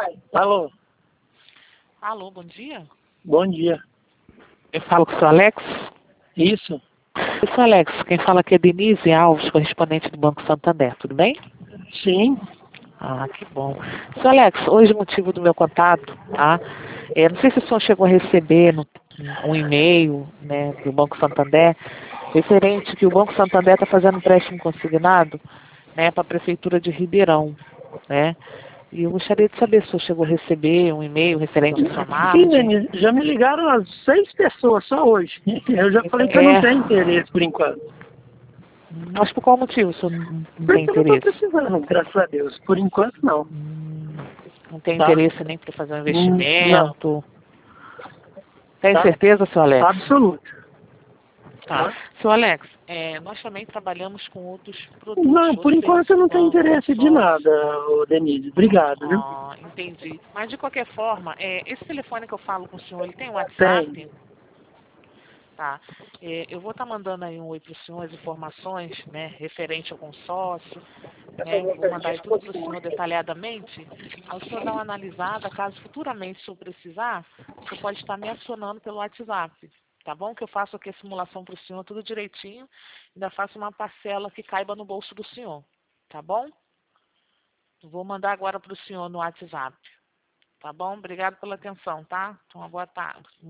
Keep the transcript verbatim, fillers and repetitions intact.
Alô, Alô, bom dia. bom dia. Eu falo com o seu Alex? Isso? Seu Alex, quem fala aqui é Denise Alves, correspondente do Banco Santander, tudo bem? Sim. Ah, que bom. Seu Alex, hoje o motivo do meu contato, tá? É, não sei se o senhor chegou a receber no, um e-mail, né, do Banco Santander, referente que o Banco Santander está fazendo um empréstimo consignado, né, para a Prefeitura de Ribeirão, né? E eu gostaria de saber se o senhor chegou a receber um e-mail referente à sua Sim, margem. Denise, já me ligaram as seis pessoas só hoje. Eu já falei que eu não É, tenho interesse por enquanto. mas por qual motivo o senhor não não tem Porque eu não estou interesse? precisando, graças a Deus. Por enquanto, não. Hum, Não tem Tá? interesse nem para fazer um Hum, Não. investimento? Tem Tá? certeza, seu Alex? Absoluto. Tá. Tá? Seu Alex, é, nós também trabalhamos com outros produtos, Não, por outros enquanto eu serviços não do tenho banco, interesse de consórcio. nada, ô Denise. Obrigado, viu? Ah, entendi. Mas de qualquer forma, é, esse telefone que eu falo com o senhor, ele tem um Tem. WhatsApp? Tá. É, eu vou estar mandando aí um oi para o senhor, as informações, né, referente ao consórcio, né, vou mandar aí tudo para o senhor detalhadamente. Aí o senhor dá uma analisada, caso futuramente o senhor precisar, o senhor pode estar me acionando pelo WhatsApp, tá bom? Que eu faço aqui a simulação para o senhor, tudo direitinho, ainda faço uma parcela que caiba no bolso do senhor, tá bom? Vou mandar agora para o senhor no WhatsApp, tá bom? Obrigado pela atenção, tá? Então, uma boa tarde.